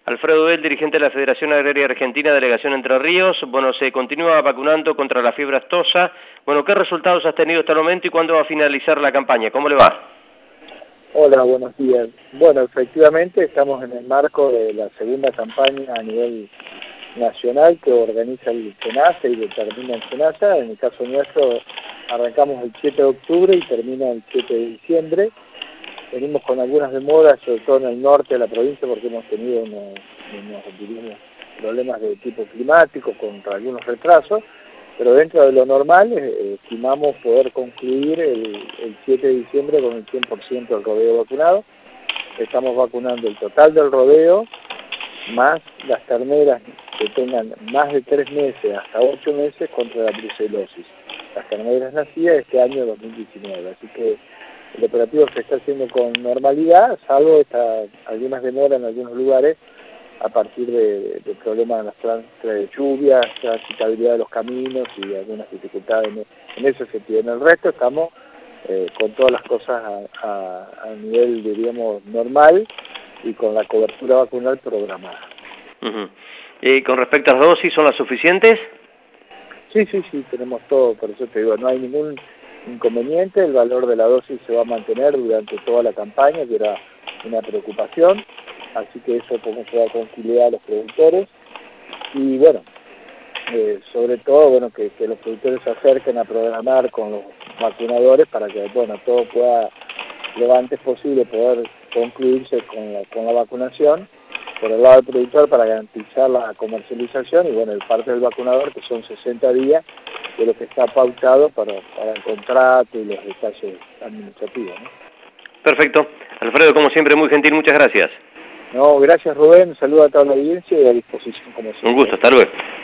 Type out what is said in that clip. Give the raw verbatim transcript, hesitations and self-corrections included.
Alfredo Bel, dirigente de la Federación Agraria Argentina, Delegación Entre Ríos. Bueno, se continúa vacunando contra la fiebre aftosa. Bueno, ¿qué resultados has tenido hasta el momento y cuándo va a finalizar la campaña? ¿Cómo le va? Hola, buenos días. Bueno, efectivamente estamos en el marco de la segunda campaña a nivel nacional que organiza el SENASA y determina el SENASA. En el caso nuestro arrancamos el siete de octubre y termina el siete de diciembre. Venimos con algunas demoras, sobre todo en el norte de la provincia, porque hemos tenido unos, unos diríamos, problemas de tipo climático, con algunos retrasos, pero dentro de lo normal eh, estimamos poder concluir el, el siete de diciembre con el cien por ciento del rodeo vacunado. Estamos vacunando el total del rodeo, más las terneras que tengan más de tres meses hasta ocho meses contra la brucelosis. Las terneras nacidas este año dos mil diecinueve, así que el operativo se está haciendo con normalidad, salvo esta, algunas demoras en algunos lugares a partir de, de problemas en las plantas de lluvia, transitabilidad de los caminos y algunas dificultades en, en ese sentido. En el resto estamos eh, con todas las cosas a, a, a nivel, diríamos, normal y con la cobertura vacunal programada. Uh-huh. ¿Y con respecto a las dosis, son las suficientes? Sí, sí, sí, tenemos todo, por eso te digo, no hay ningún inconveniente, el valor de la dosis se va a mantener durante toda la campaña, que era una preocupación, así que eso como se va a conciliar a los productores, y bueno, eh, sobre todo, bueno, que, que los productores se acerquen a programar con los vacunadores para que, bueno, todo pueda, lo antes posible, poder concluirse con la, con la vacunación, por el lado del productor para garantizar la comercialización, y bueno, el parte del vacunador, que son sesenta días, de lo que está pautado para, para el contrato y los detalles administrativos, ¿no? Perfecto. Alfredo, como siempre, muy gentil, muchas gracias. No, gracias Rubén, saludo a toda la audiencia y a disposición como siempre. Un gusto, hasta luego.